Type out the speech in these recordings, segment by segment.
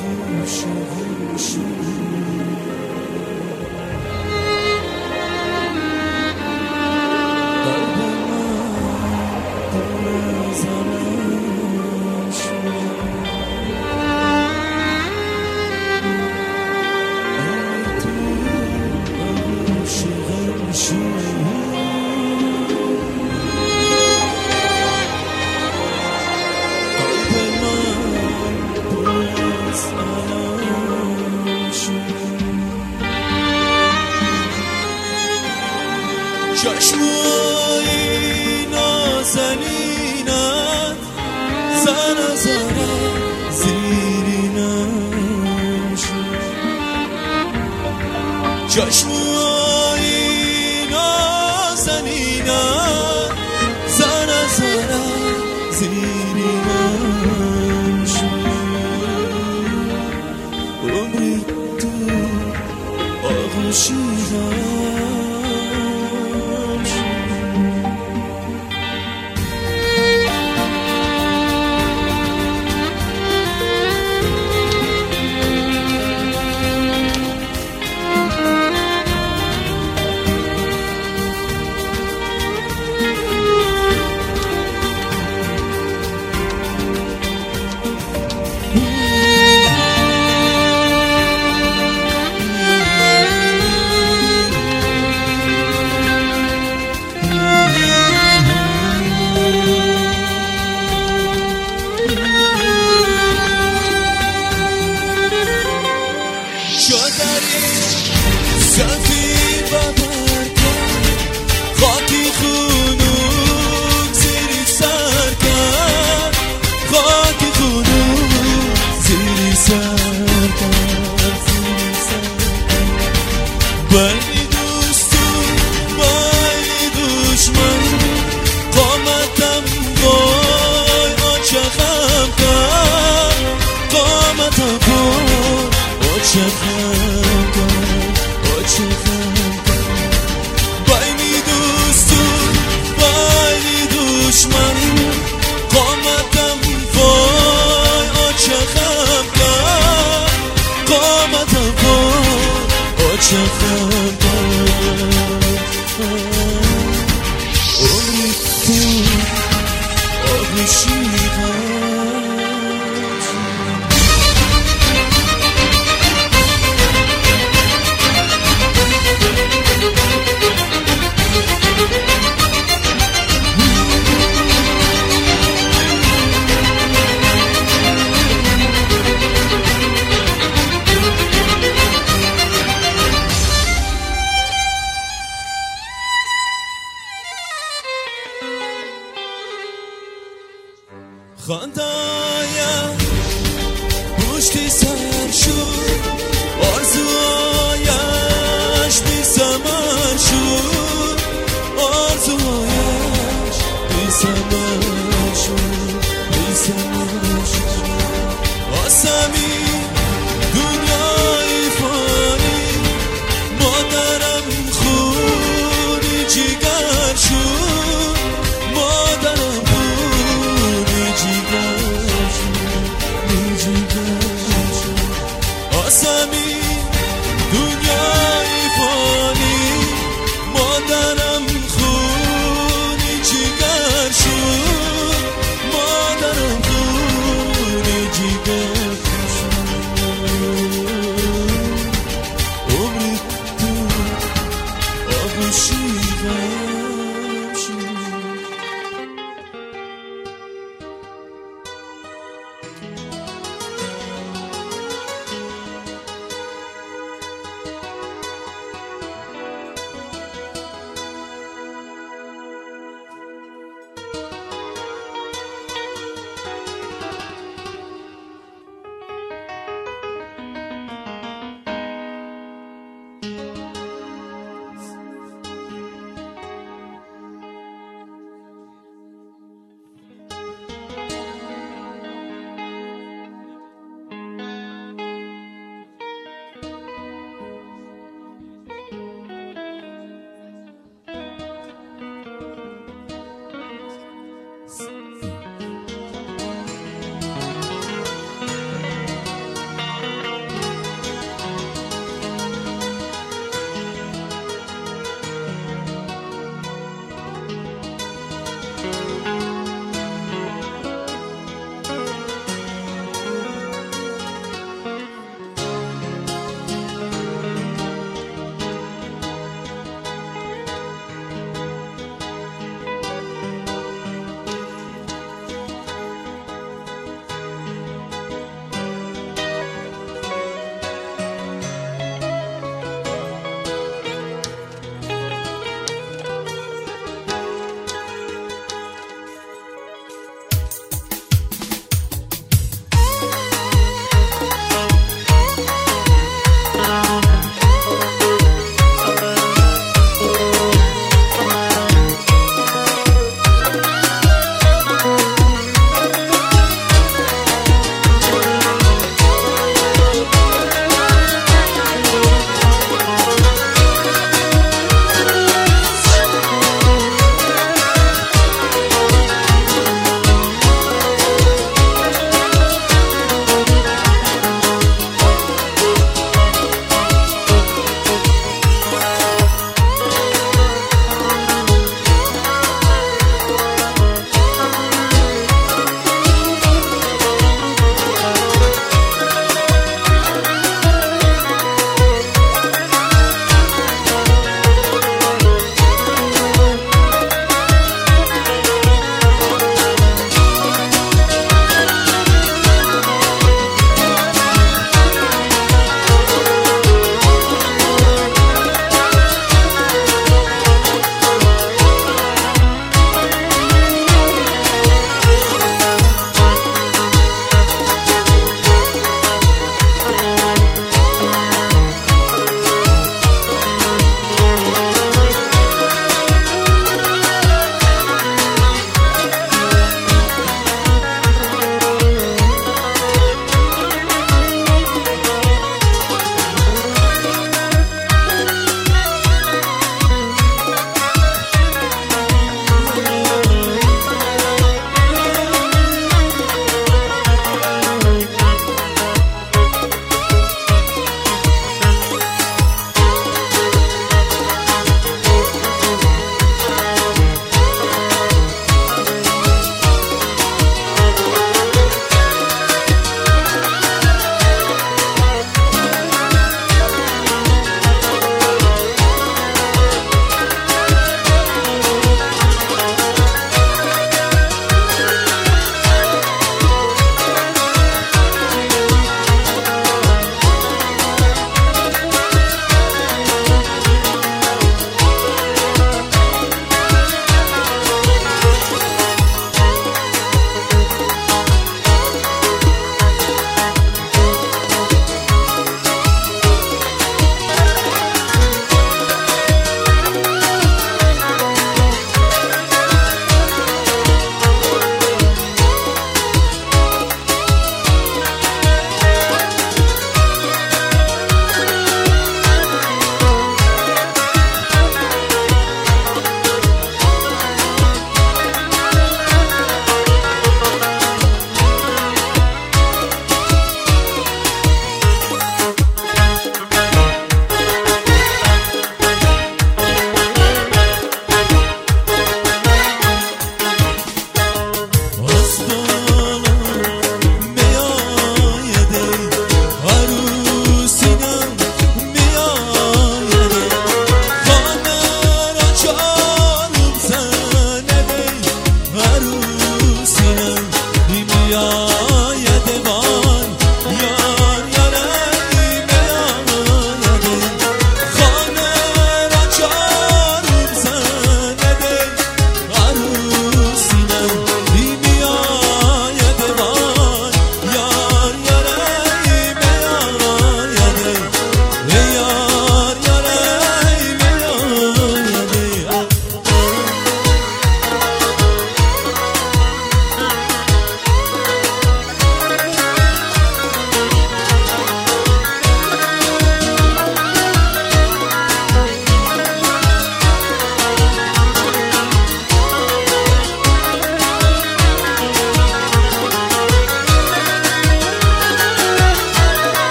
چشمایی نازنینت زن زیرینش چشمایی نازنینت زن زیرینش عمری تو آغوشیدم سفید و برکن خاکی خونوک زیری سر کرد خاکی خونوک زیری سر کرد بینی دوستو بینی دشمن قامتم وای آچه خم کرد قامتم وای آچه خم بینی دوستو بینی دشمن قامتم وای آچه خم کرد قامتم وای آچه خم کرد عمری تو آغوشیدم خندایم پشتی سر شد آرزوهایش بی ثمر شد آرزوهایش بی ثمر شد بی ثمر شد آسمی دنیای فانی مادرم خونی جگر شد مادرم آسمی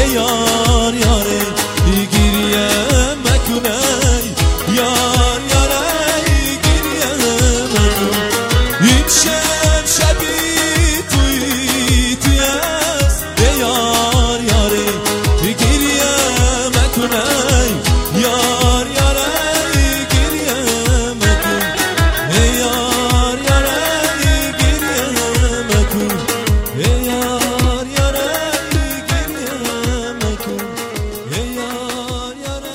یار یاره گریه مکنه یار یاره گریه مکنه این شبی توی است یار یاره گریه مکنه یار یاره گریه مکنه یار یاره گریه مکنه یار یاره گریه مکنه یار یاره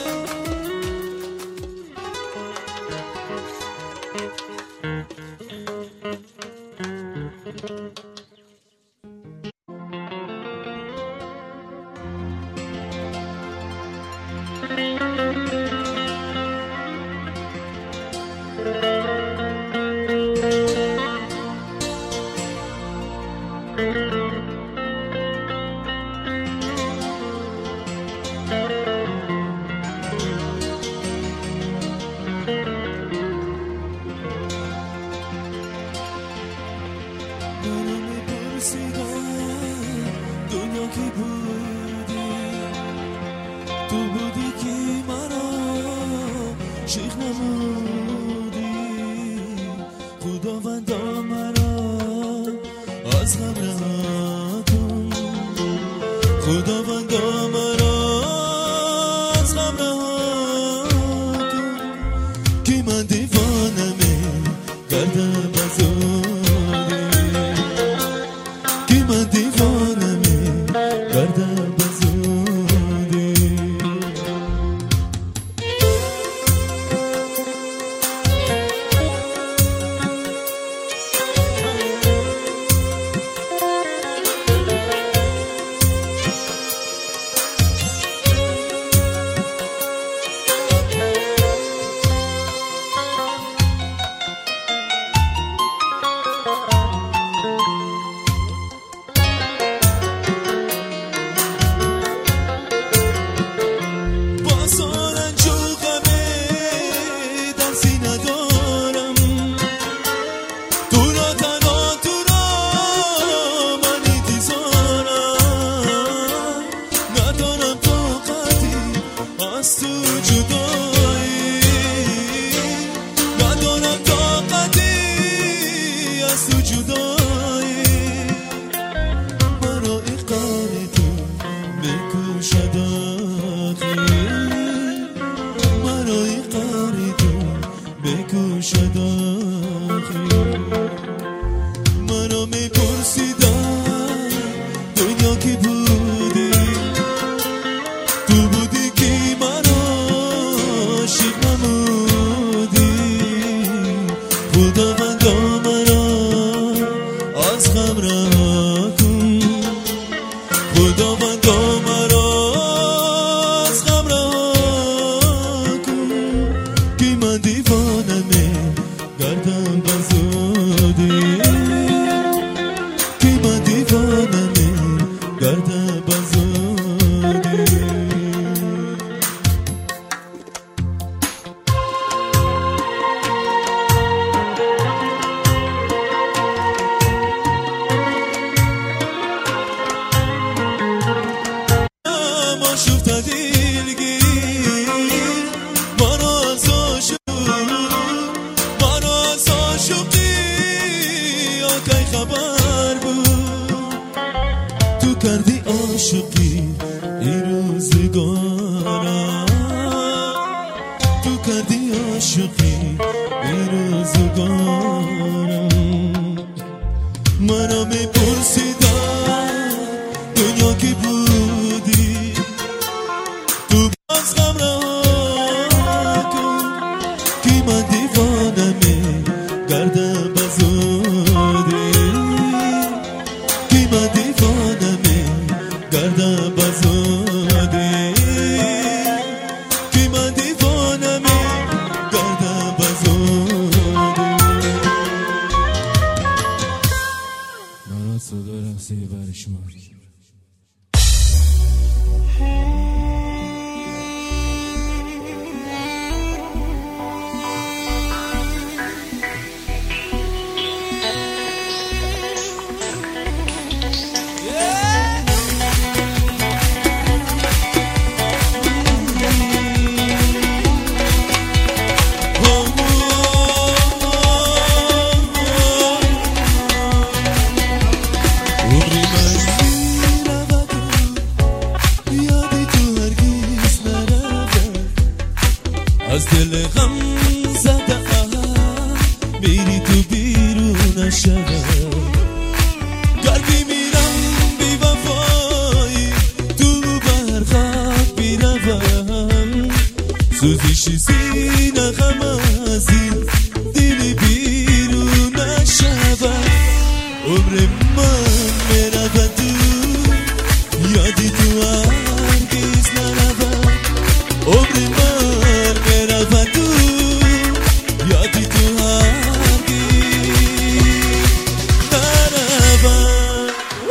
منو میپرسیدم دنیا کی بودی تو بودی که منو شیخ نمودی خداوندا منو از غم رها کن خداوندا منو از غم رها کن که من دیوانمه گردم بزرگی که من دیوانمه گردم بزرگی منو میپرسیدم دنیا کی بودی تو بودی که منو عاشق نمودی خداوندا منو از غم رها کن خداوندا منو از غم رها کن که من دیوانمه گردم بزودی که من دیوانمه گردم بزودی ما شفت دیلگیر منو از عاشقی آکی خبر بود تو کردی عاشقی این روزگارم تو کردی عاشقی این روزگارم منو میپرسیدم دنیا کی بودی تو از غم رها کن که من دیوانمه گردم بزودی که من دیوانمه گردم بزودی که من دیوانمه گردم بزودی من صدا رفته بر شما از دل غم زده میری تو بیرون شب قلبی میرم بی وفایی تو برخواب بیروم سوزیشی سینه غم ازی دلی بیرون شب عمر من میره تو یادی تو هرگز نرود عمر من میره تو یادی تو هرگز نرود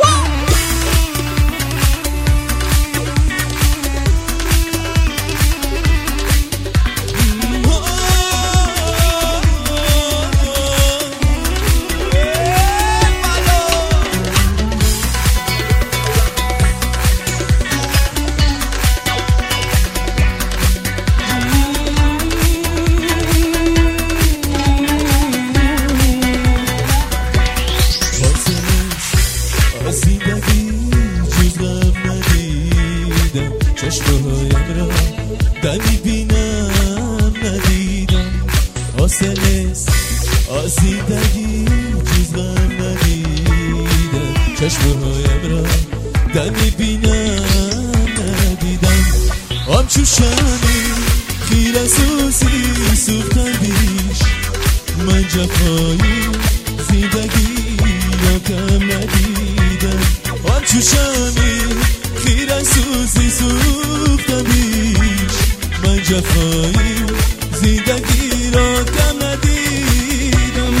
چشمهایم را دمی بینم ندیدم حاصلست آسیدگی جز غم ندیدم چشمهایم را دمی بینم ندیدم همچو شمی خیره سوزی سوختن بیش من جفایی زندگی را کم ندیدم همچو شمی خیره سوزی سوختم بیش من جفایی زندگی را کم ندیدم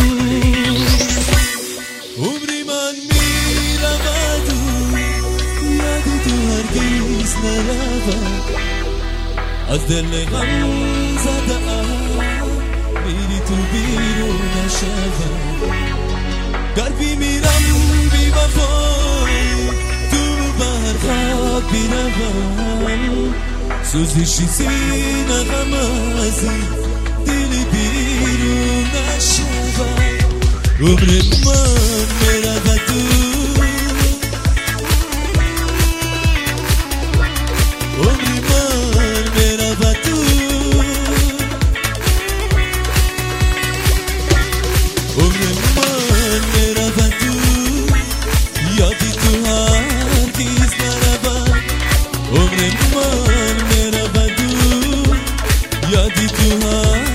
عمری من میرود و یادی تو هرگز نرود از دل غم زده میری تو بیرون شب قلبی میرم بی وفایی برخواب بیروم سوزیشی سینه غم ازی دلی بیرون شب عمر من میره تو عمر من میره تو عمر من میره تو یادی تو هرگز نرود عمر من میرود و یادی تو هرگز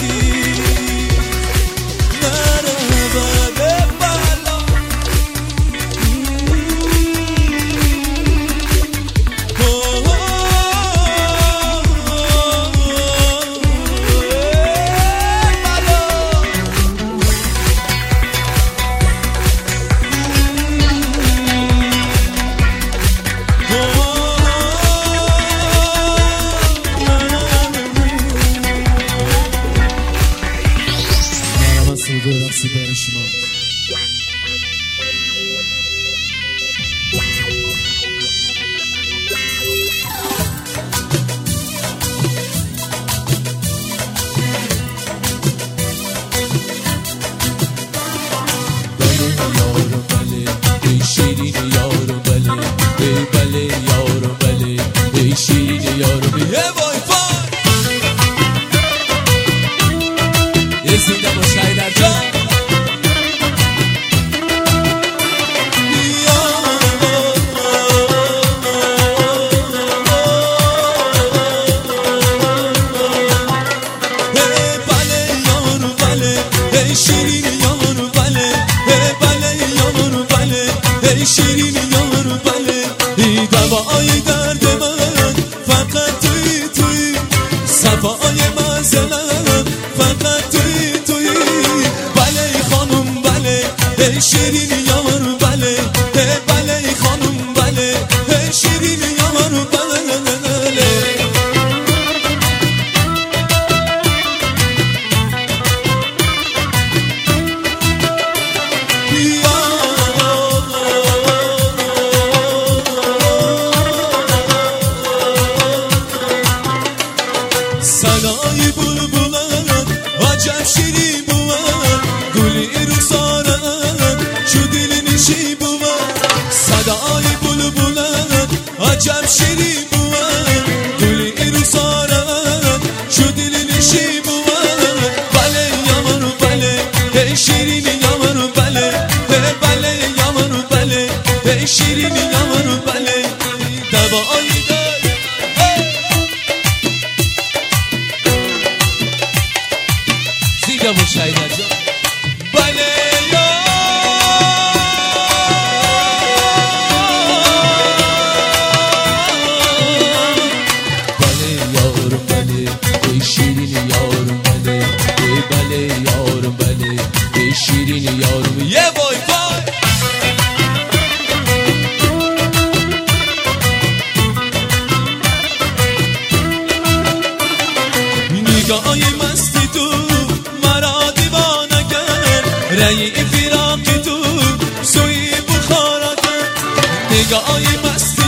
نرود بالا برقصی برای شما بله یارو بله ای شیرین یارو بله ای بله یارو بله ای شیرین یارو بله وای وای یه زنده با شایدر جان شیرین یارو بله بله یارو بله شیرین یارو بله ای دوای درد من فقط توی صفای منزلم فقط توی بله خانم بله شیرین یارو بله بله خانم بله شیرین یارو بله صدای بلبلان عجب شیرین بود گلی رو سارم شو دل نشی بود صدای بلبلان عجب شیرین بود گلی رو سارم شو دل نشی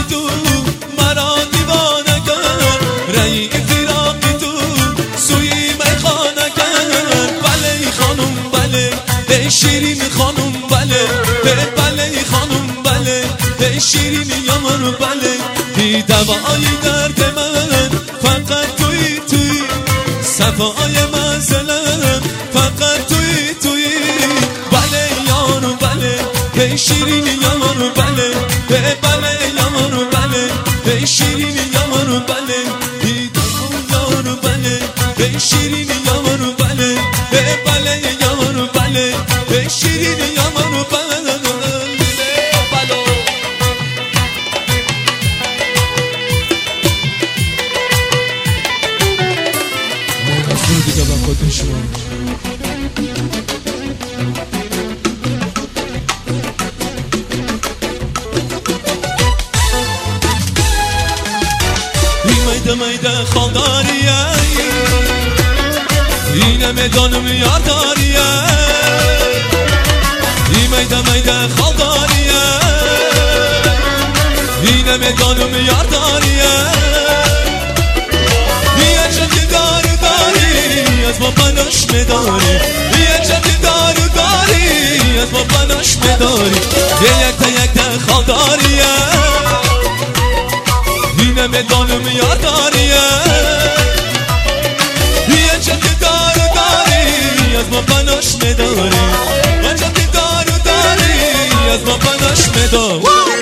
تو مرا دیوانه کرد، رأی فراقی تو سوی میخانه کرد. بله خانم بله ای شیرین خانم بله، بله خانم بله ای شیرین یار بله. بی دوای درد من فقط توی صفای منزلم فقط توی. بله یار بله ای شیرین یار بله، بله یار بله ای شیرین یار بله. بی دوای یار بله ای شیرین یار بله، بله یار بله ای شیرین یار بله. دیگه با خودتون شما میده خالداریه اینه میدانم یارداریه، میده خالداریه اینه میدانم یارداریه. یه چندی داری از ما پناش میداری، یه چندی داری از ما پناش میداری. یک تا خالداریه اینه میدانم یارداریه، یه چندی داری از ما پناش میداری، یه چندی داری از ما پناش میداری.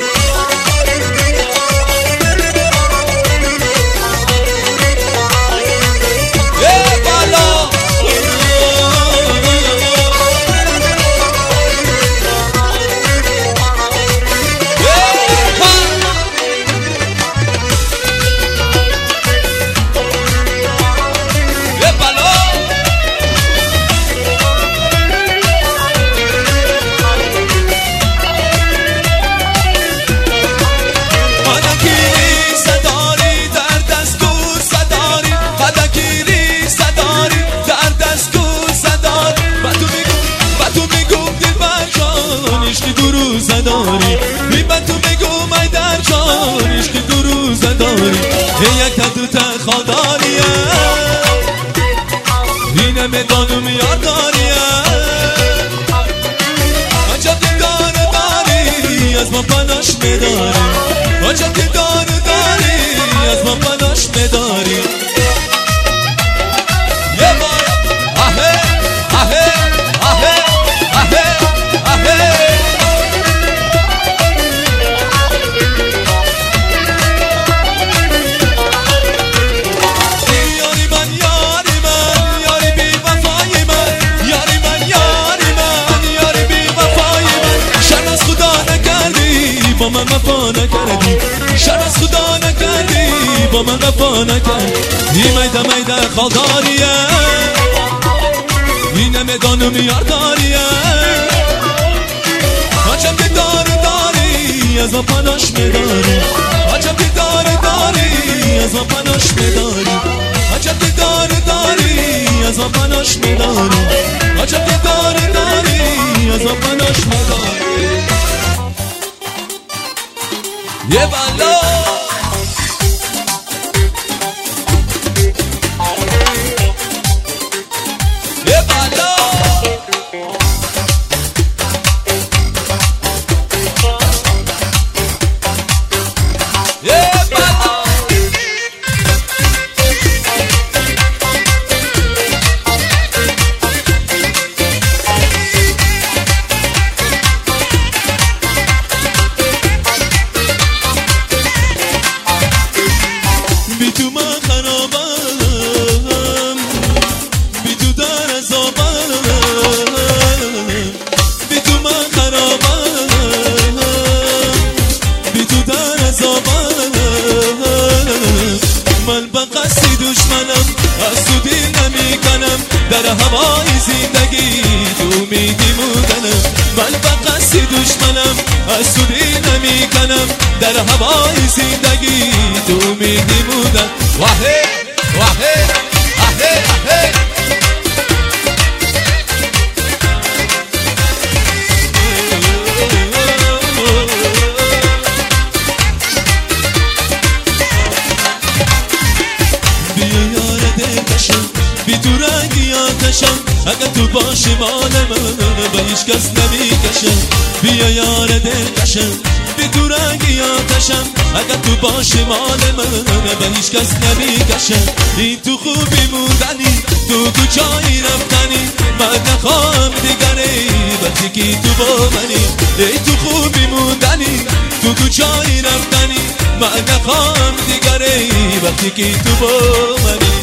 یک تا دو تا خالداریه اینه میدانم یارداریه. عجب داری از ما پناش میداری، عجب داری از ما پناش میداری. یه بار آهه آهه آهه آهه آهه. با من وفا نکردی، شر از خدا نکردی، با من وفا نکردی. میده خالداریه اینه میدانم یارداریه. عجب داری از ما پناش میداری، عجب داری از ما پناش میداری، عجب داری از ما پناش میداری، عجب داری از ما پناش میداری. یه بالا یه بالا یه بالا. من با قصد دشمنم از تو دل نمیکنم، در هوای زندگی تو امیدی موندنم. من با قصد دشمنم از تو دل نمیکنم، در هوای زندگی تو امیدی موندن. واهه واهه آهه آهه. باشی مال من و هیچ کس نمیکشه. بیا یار دلکشم بی تو رنگی آتشم، اگر تو باشی مال من و هیچ کس نمیکشه. این تو خوبی موندنی، تو جایی رفتنی، من نخواهم دیگری وقتی که تو با منی. ای تو خوبی موندنی، تو جایی رفتنی، من نخواهم دیگری وقتی که تو با منی.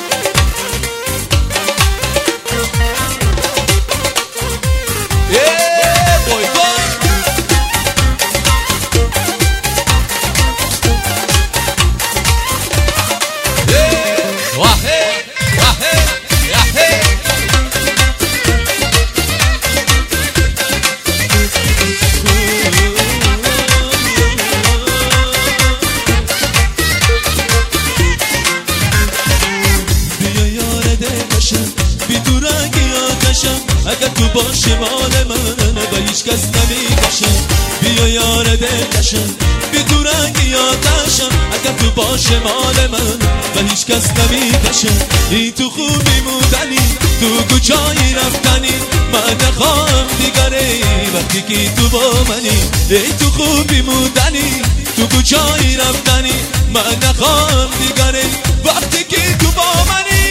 بی تو رنگی آتشم، اگر تو باشی مال من و هیچ کس نمیکشه. بیا یار دلکشم بی تو رنگی آتشم، اگر تو باشی مال من و هیچ کس نمیکشه. این تو خوبی موندنی، تو جایی رفتنی، من نخواهم دیگری وقتی که تو با منی. ای تو خوبی موندنی، تو جایی رفتنی، من نخواهم دیگری وقتی که تو با منی.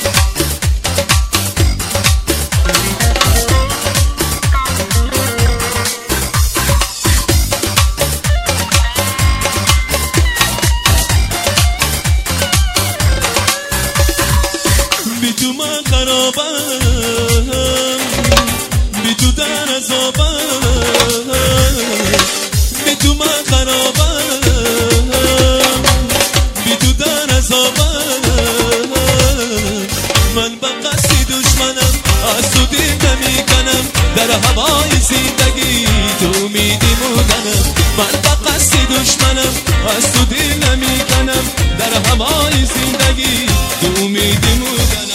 بی تو من خرابم، بی تو در عذابم، بی تو من خرابم، بی تو در عذابم. من به قصد دشمنم، از تو دل نمی کنم، در هوای زندگی تو امیدی موندنم. من به قصد دشمنم، از تو دل نمی کنم، در هوای زندگی تو امیدی موندنم.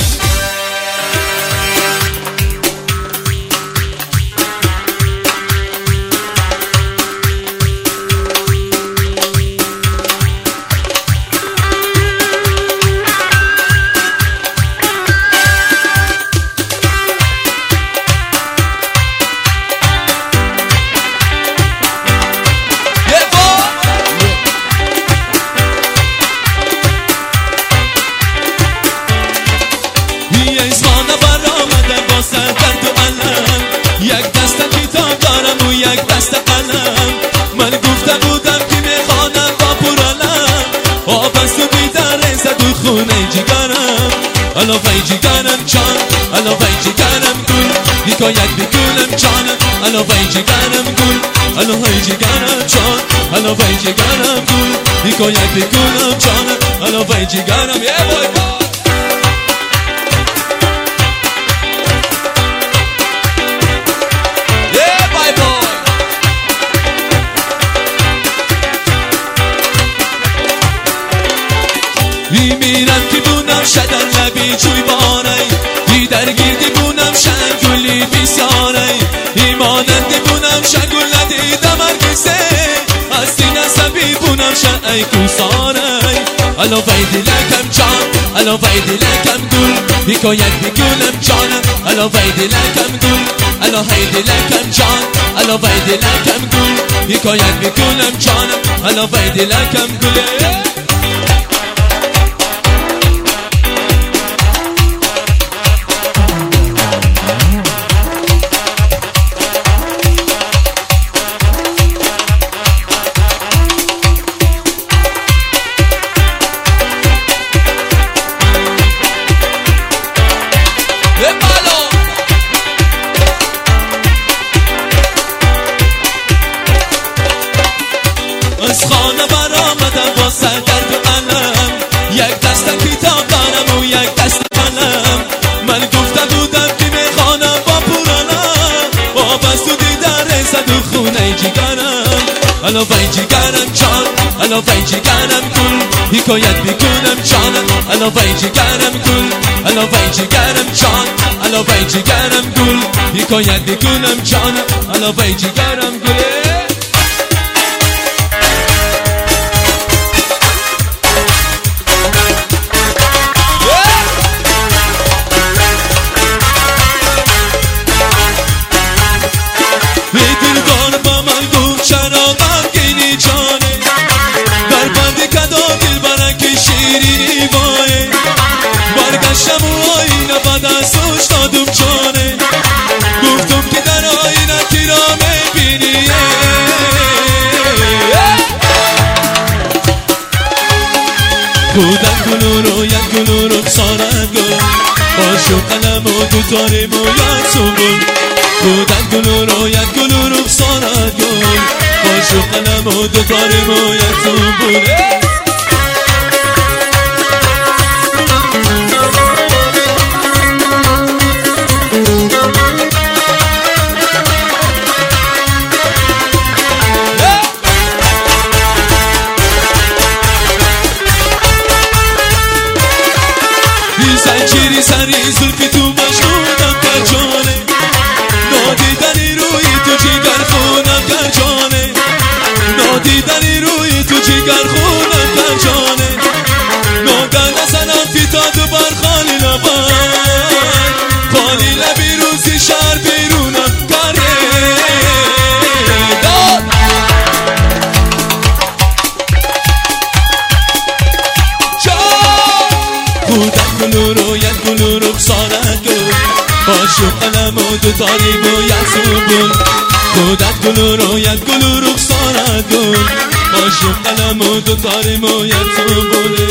یک دست کتاب دارم و یک دست قلم، من گفته بودم که میخوانم با پرالم. آب از تو بیداره زد و خونه جگرم، علاوه جگرم جان، علاوه جگرم گل، حکایت بگولم جانم، علاوه جگرم گل، علاوه جگرم جان، علاوه جگرم گل، حکایت بگولم جانم، علاوه جگرم. یه بای بای میرم که بونم شدن لبی جوی باره، دی درگیردی بونم شنگولی بیساره، ایمانندی بونم شنگول ندیدم هرگزه، از دی نسبی بونم شنعی کوساره. علاوه دلکم جان، علاوه دلکم گل، حکایت بگولم جانم، علاوه دلکم گل، علاوه دلکم جان، علاوه دلکم گل، حکایت بگولم جانم، علاوه دلکم گله. از خانه برآمدم با سر درد و علم، یک دست کتاب دارم و یک دست قلم، من گفته بودم که میخوانم با پرالم. آب از تو دیداره زد و خونه جگرم، علاوه جگرم جان، علاوه جگرم گل، حکایت بگولم جانم، علاوه جگرم گل، علاوه جگرم جان، علاوه جگرم گل، حکایت بگولم جانم، علاوه جگرم گل. کودک گلو رو یک گلو رو سارت گل باش و قلم و دوتاریم و یکسون گل کودک گلو رو یک گلو رو سارت گل باش و قلم و دوتاریم و یکسون گل زنجیری سری زلفی تو مشغولم در جانه نادیدنی روی تو جگر خونم در جانه نادیدنی روی تو جگر خونم در جانه ناگه نزنم فیتا دو بر خالی لبن خالی لبی روزی شهر بیرونم کاره کودک گلو رو یک گلو رو سارت گل باش و قلم و دوتاری و یکسون گل کودک گلو رو یک گلو رو سارت گل باش و قلم و دوتاری و یکسون گل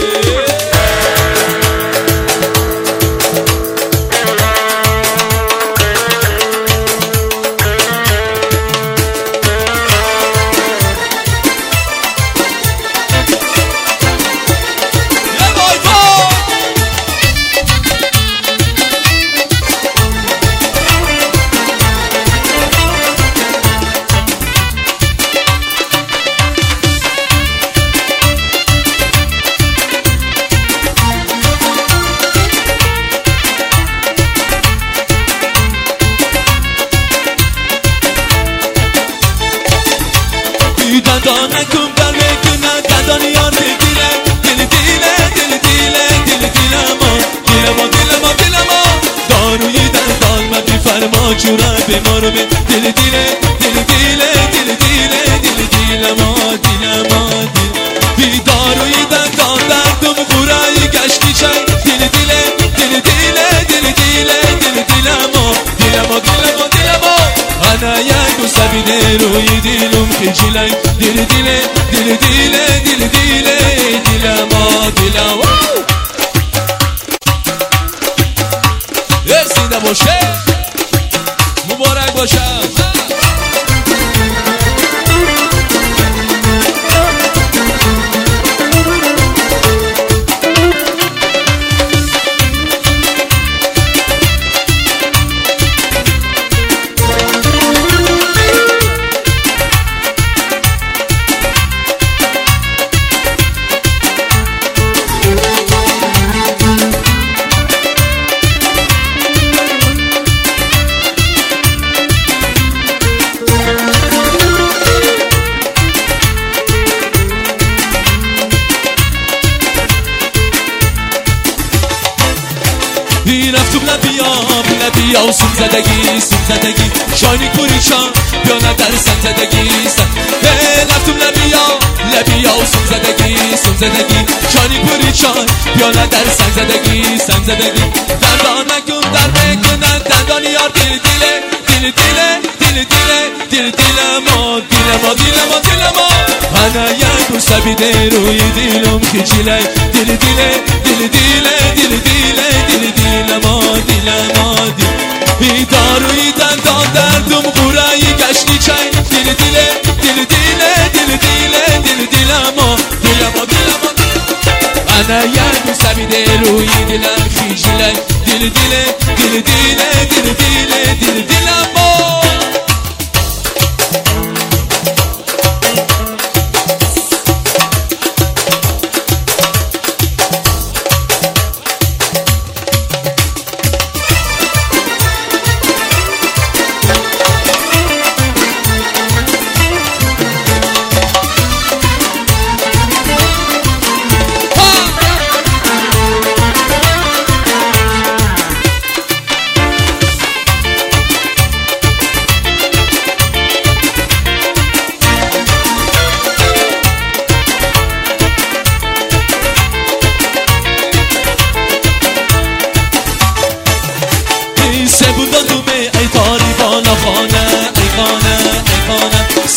دندانکم در میکنه دندان یار بگیره دل دیله دل دیله دل دیلما دیلما دیلما دیلما داروی دندان مدی فرما جوره بیمارو به دل دیله دل دیله دل دیله دل دیلما دیلما بی داروی دندان دردم برای گشتی چای دل دیله دل دیله دل دیله دل دیلما دیلما دیلما دیلما انا یک و سبیده روی دیلم خجیلای دل دیله دل دیله دل دیله دیلما دیلما رسیده باشه مبارک باشه رفتم لبیا و سوم زدگی شاینی پوریشان بیانه در سن زدگی رفتم لبیا و سوم زدگی شاینی پوریشان بیانه در سن زدگی دندانکم در میکنن دندان یار دل دیله دل دیله دل دیله دل دیلما دیلما دیلما دیلما انا یک و سبیده روی دیلم خجیله دل دیله دل دیله دل دیله دل دیلما دیلما بی داروی دندان دردم قورایی گشتی چای دل دیله دل دیله دل دیله دل دیلما دیلما دیلما انا یک و سبیده روی دیلم خجیله دل دیله دل دیله دل دیله دل دیلما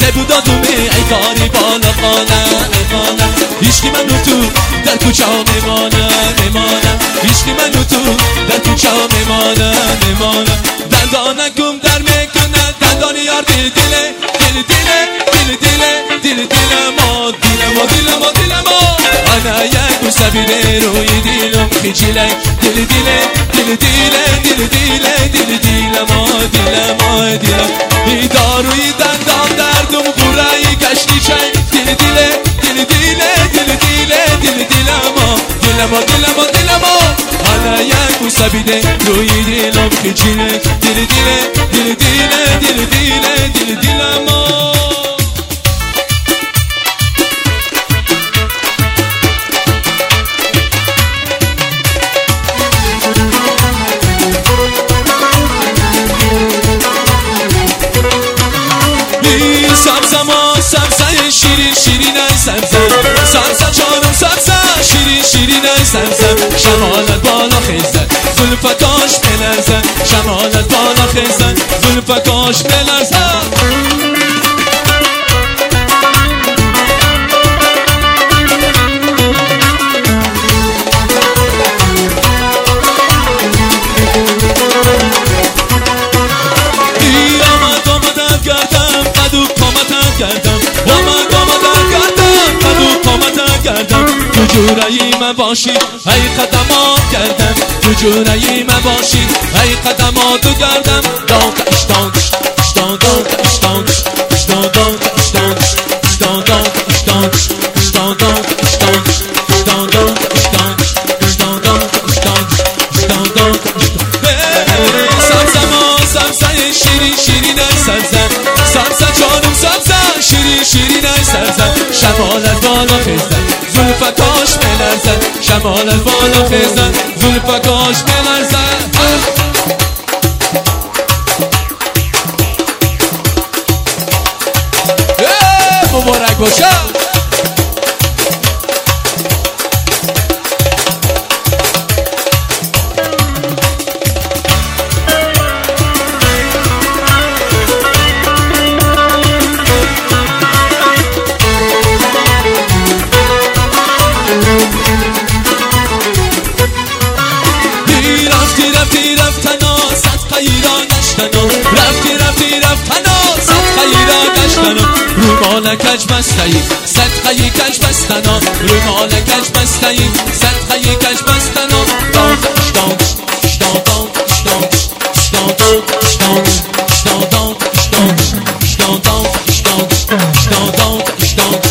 سبودا دومه ای کاری بالا خانه هیچکی منو تو در کوچه ها حالا یک بوسه بیده روی دیلم خجیله دل دیله دل دیله دل دیله دل دیله ما دیله ما دیله ای داروی دندان دردم قرعی گشتی چند دل دیله دل دیله دل دیله دل دیله ما دیله ما دیله ما دیله ما حالا یک بوسه بیده روی دیلم خجیله دل دیله دل دیله دل دیله دل دیله ما سبزه شیرین شیرین ای سبزه چانم سبزه شیرین شیرین ای سبزه شمالت بالا خیزد زلفکاش بلرزد شمالت بالا خیزد زلفکاش بلرزد تو جورایی من باشی ای قدمات کردم تو جورایی من باشی ای قدماتو کردم دانک اشتانک اشتانک اشتانک اشتانک اشتانک اشتانک اشتانک اشتانک اشتانک اشتانک اشتانک اشتانک سبزه ما سبزه شیرین شیرین ای سبزه جانم سبزه شیرین شیرین ای سبزه شمالت بالا خیزد زلفکاش بلرزد شمالت بالا خیزد زلفکاش بلرزد مبارک باشد روی کج بستایی صدقه کج بستنا روی کج بستایی صدقه کج بستنا دانک اشتانک اشتانک اشتانک اشتانک اشتانک اشتانک اشتانک اشتانک اشتانک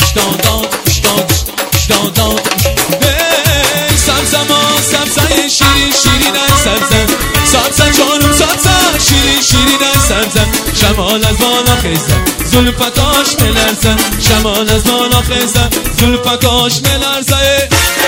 اشتانک سبزه ما سبزه شیرین شیرین ای سبزه جانم سبزه شیرین شیرین ای سبزه شمال از بالا خیزد زلفکاش بلرزد شمال از بالا خیزد زلفکاش بلرزد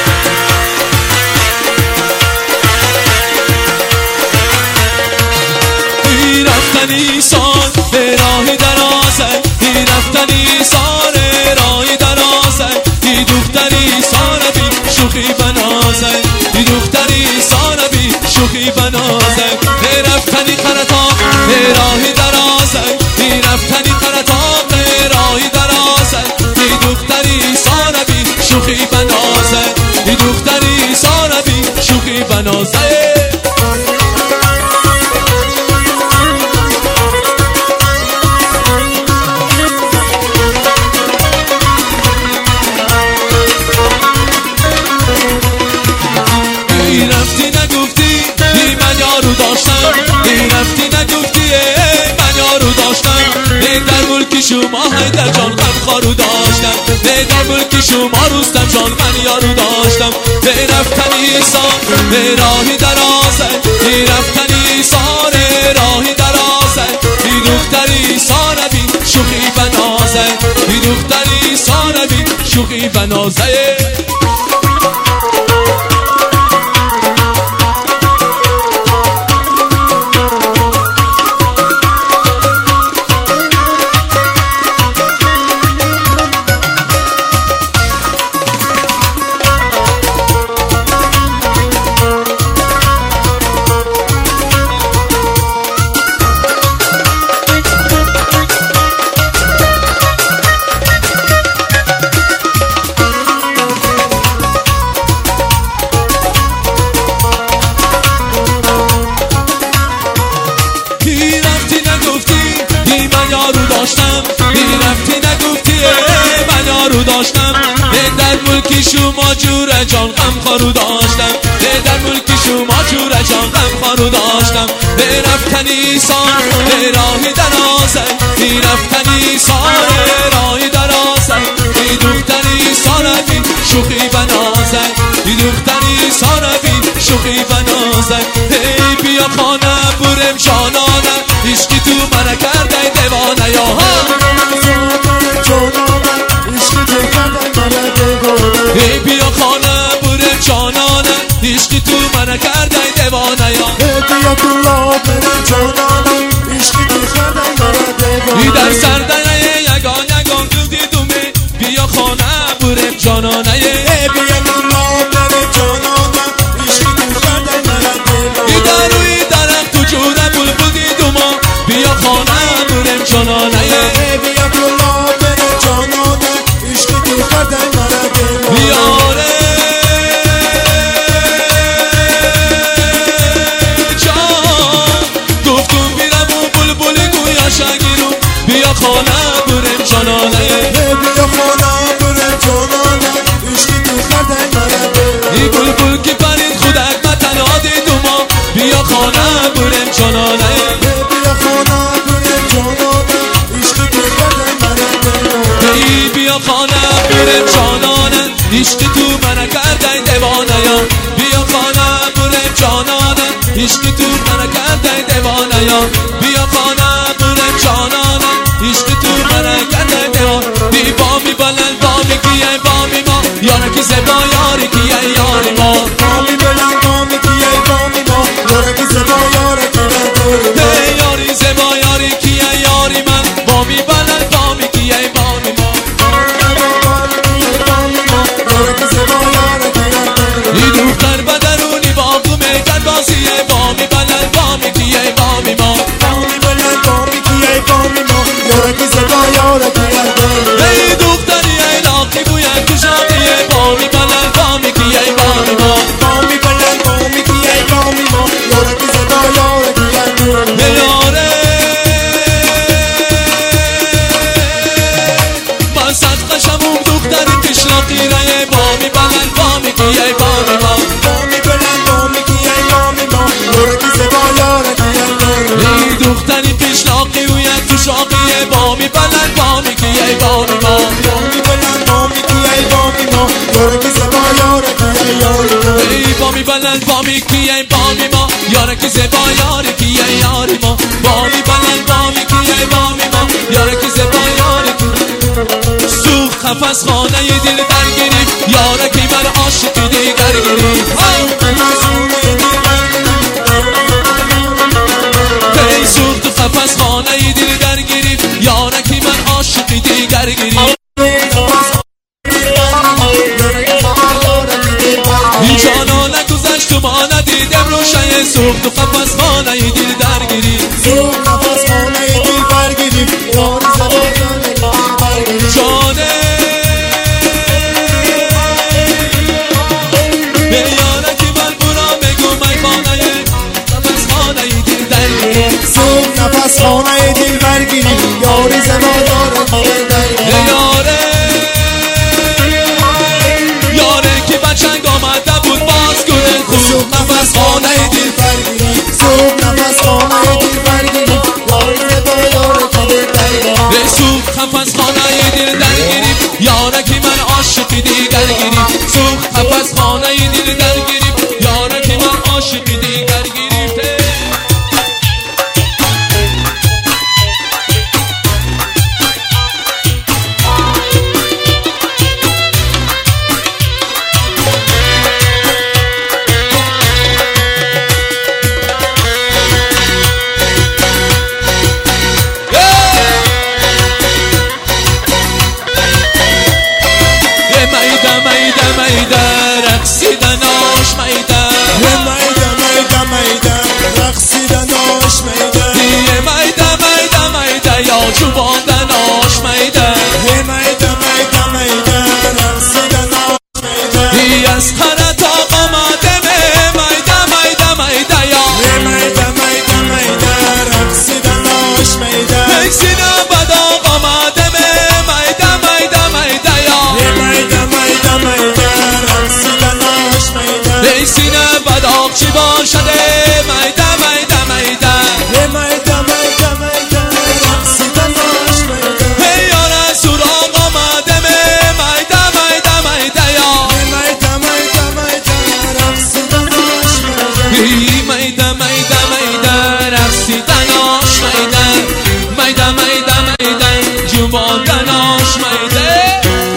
ای رفتنی سال به راهی درازه ای رفتنی سال راهی درازه ای دختری سال بی شوخی بنازه ای دختری سال بی شوخی بنازه ای رفتنی خرطا به راهی درازه ای رفتنی خرطا راهی درازه ای دختری ساربی شوخی بنازه ای دختری ساربی شوخی بنازه ای رفتی نگفتی ای من یارو داشتم ای رفتی نگفتی ای من یارو داشتم در ملک شما حیدر جان من خارو داشتم در ملک شما رستم جان من یارو داشتم به رفتنی سار به راهی درازه ای رفتنی سار راهی درازه ای دختری ساربی شوخی بنازه ای دختری ساربی شوخی بنازه در ملکی شما جور جان غم خارو داشتم در ملکی شما جور جان غم خارو داشتم رفتنی سان راهی درازه رفتنی سان راهی درازه دختری ساربین شوخی بنازه دختری ساربین شوخی بنازه هی بیا خانه برم جانانه عشقی تو منه کرده دیوانه یا ها ای بیا خانه برم جانانه عشقی تو منه کرده دیوانه یا بیا کلا برم جانانه عشقی تو کرده منه دیوانه در سردنه یگان یگان تو دیدومه بیا خانه برم جانانه بیا کلا برم جانانه عشقی تو کرده منه دیوانه در روی درخت تو جوره بلبل دیدوما بیا خانه برم جانانه بیا کلا برم جانانه عشقی تو کرده منه دیوانه بیاره بیا خانه برم جانانه بیا خانه برم جانانه عشقی تو کرده منه ای بلبل که پرید خودک متنا دیدوما بیا خانه برم جانانه بیا خانه برم جانانه عشقی تو کرده منه ای بیا خانه برم جانانه عشقی تو منه کرده دیوانه یا بیا خانه برم جانانه عشقی تو منه کرده دیوانه یا بیا خانه برم جانانه عشق تو منه کرده دیوان بی بامی بلند بامی کیه بامی ما یاره کی زبا یاری کیه یاری ما بامی بلند بامی کیه بامی ما یاره کی زبا یاره کیه یاری زبا یاری کیه یاری من بامی بلند بامی کیه بامی ما یاره کی زبا یاره کیه ای دختر بدرونی باغو میکرد بازیه بامی بلند بامی کیه بامی ما بامی بلند بامی کیه بامی ما یاره کی زبا یاره کیه ای دختری ای لاقی بویه کشاقیه بامی بلند بامی کیه بامی ما بامی بلند بامی کیه بامی ما یاره کی زبا یاره کیه یاره من صدقشم اون دختری پیشلاقی ره بامی بلند بامی کیه بامی ما بامی بلند بامی کیه بامی ما یاره کی زبا یاره کیه ای دختری پیشلاقی و یک تو شاقیه بامی بلند بامی کیه بامی ما بامی بلند بامی کیه بامی ما یاره کی زبا یاره کیه ای بامی بلند بامی کیه بامی ما یاره کی زبا یاری کیه یاری ما بامی بلند بامی کیه بامی ما یاره کی زبا یاری سوخ قفس خانه دل درگیری یاره کی من عاشقی دیگر گیری ای سوخ تو قفس خانه دل درگیری یاره کی من عاشقی دیگر گیری این جانا نگذشت و ما ندیدم روشن سوخت و قفس خانه دل درگیری سوخ قفس خانه دل برگیری یاری زبا یاره کیه جانه به یاره کی من برا بگو من خانه قفس خانه دل درگیری سوخ قفس خانه دل برگیری یاری زبا یاره کیه یاره یاره که بچنگ آمده بود باز کنه سوخت قفس خانه دل برگیری سوخ قفس سینه بداغ چی باشده میده میده میده میده میده میده رقصیدن باش میده یاره سراغ آمده میده میده میده یا میده میده میده رقصیدن باش میده میده میده میده رقصیدناش میده میده میده میده جوابدناش میده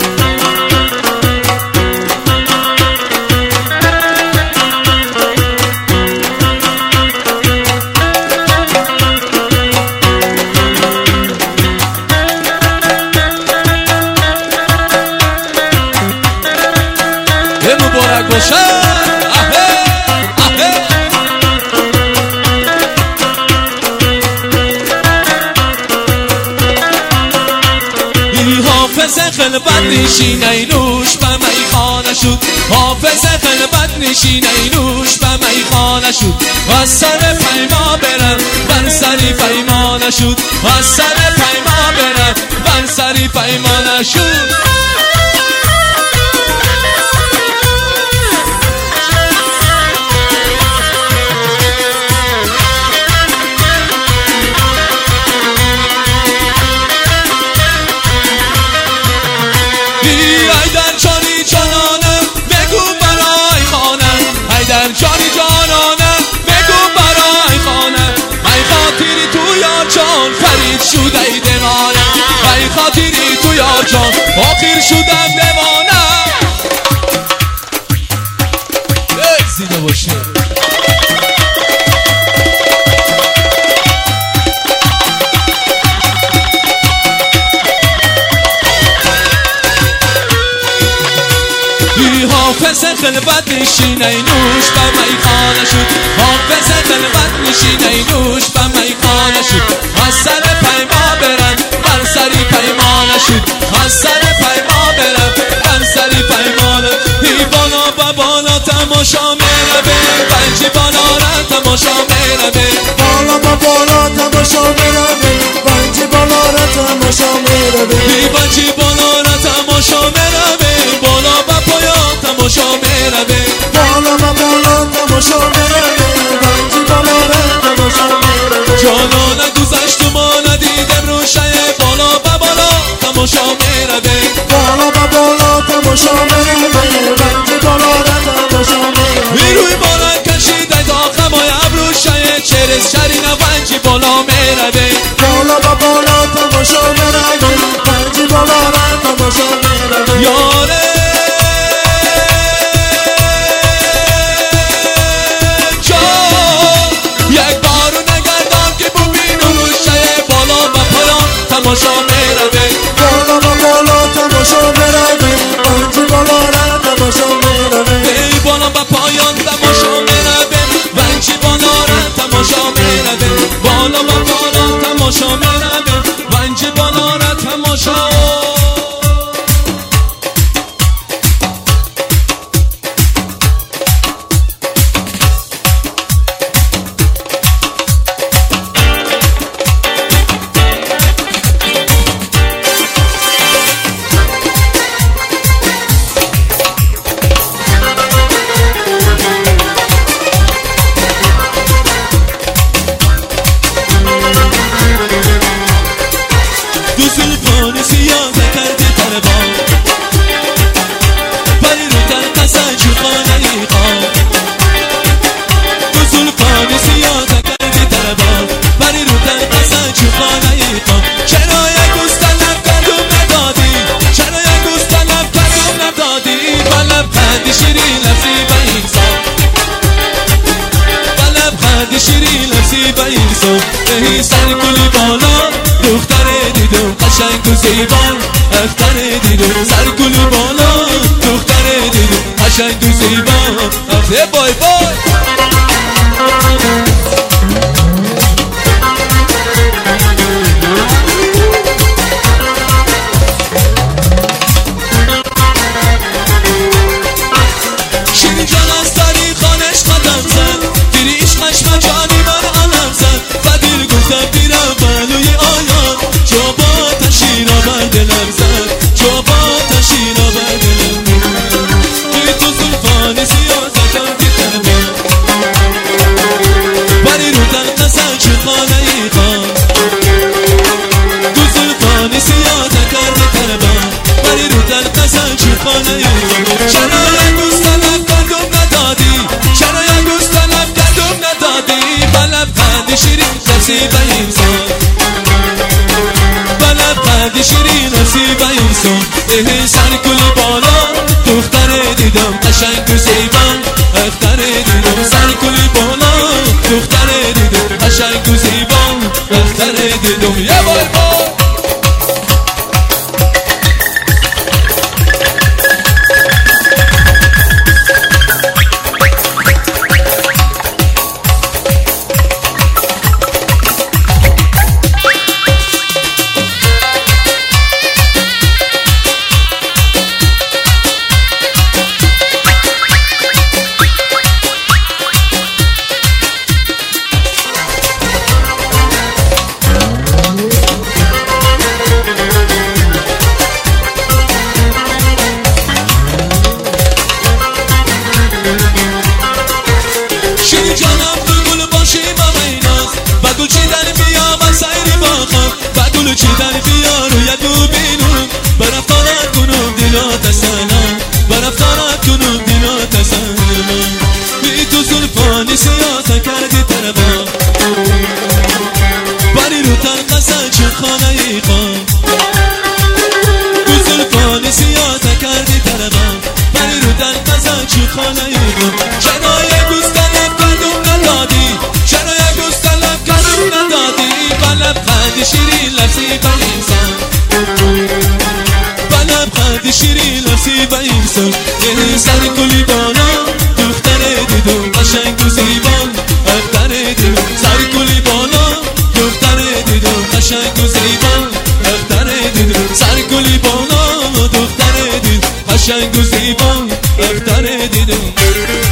مبارک باشه حافظ خلبت نشینه نوش به میخانه شد حافظ خلبت نشینه نوش به میخانه شد از سر پیما برم بر سری پیمانه شد از سر پیما برم بر سری پیمانه شد جانی جانانم بگو برای خانم ای خاطری تو یار جان فرید شده ای دمانم ای خاطری تو یار جان آخر شدم دمانم زیده باشه حافظ خلبت نشینه نوش به میخانه شد حافظ خلبت نشینه نوش به میخانه شد از سر پیما برن بر سری پیمانه شد از سر پیما برن بر سری پیمانه ای بالا با بالا تماشا میره بنجی بالا را تماشا میره بالا با بالا تماشا میره بنجی بالا را تماشا میره ای بنجی بالا را تماشا میره بالا با پایان تماشا میره بالا با بالا تماشا میره بنجی بالا را تماشا میره جانانه گذشت و ما ندیدم روشه بالا با بالا تماشا میره بالا با بالا تماشا میره بنجی بالا را تماشا میره روی بالا کشیده تا خمای ابروشه چرس شرینه بنجی بالا میره بالا با بالا تماشا میره بنجی بالا را تماشا میره یاره تماشا میره بالا با بالا تماشا میره بنجی بالا را تماشا میره ای بالا با پایان تماشا میره بنجی بالا را تماشا میره بالا با بالا تماشا میره بنجی بالا را تماشا بهی سر کلی بالا دختر دیدم قشنگ و زیبا اختر دیدم سر کلی بالا دختر دیدم قشنگ و زیبا اختر بای بای شیرین جان از داری خانش قدم زد دیری عشقش مجانی من علم زد و دیر گفتم بیرم بلوی آیان جو با تشینا بر دلم زد جو با تشینا بر دلم توی تو زلفان سیاه زدم دیدم سر کلی بالا دختر دیدم قشنگ و زیبا اختر دیدم سر کلی بالا دختر دیدم قشنگ و زیبا اختر دیدم یه بار چیدن بیا روی دوبینم برفتارت کنم دیلات سلام برفتارت کنم دیلات سلام بی تو زلفانی سیاته کردی تربا بری رو ترقصه چه خانه ای خواه تو زلفانی سیاته کردی تربا بری رو ترقصه چه خانه ای خواه شنای گستلب کردم ندادی شنای گستلب کردم ندادی بلب خندی شیرین لفظی با انسان بلب خندی شیرین لفظی با انسان یه سر کلی بالا دختر دیدم قشنگ و زیبا اختر دیدم سر کلی بالا دختر دیدم قشنگ و زیبا اختر دیدم سر کلی بالا دختر دیدم قشنگ و زیبا اختر دیدم